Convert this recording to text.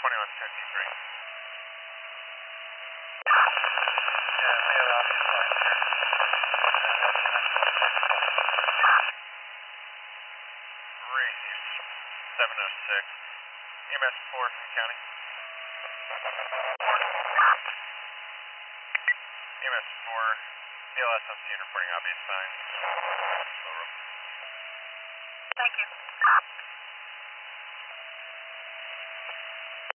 2153. Yeah, we have obvious lights here. Range 706. EMS 4 from the county. EMS 4, BLS on scene reporting obvious signs. Thank you.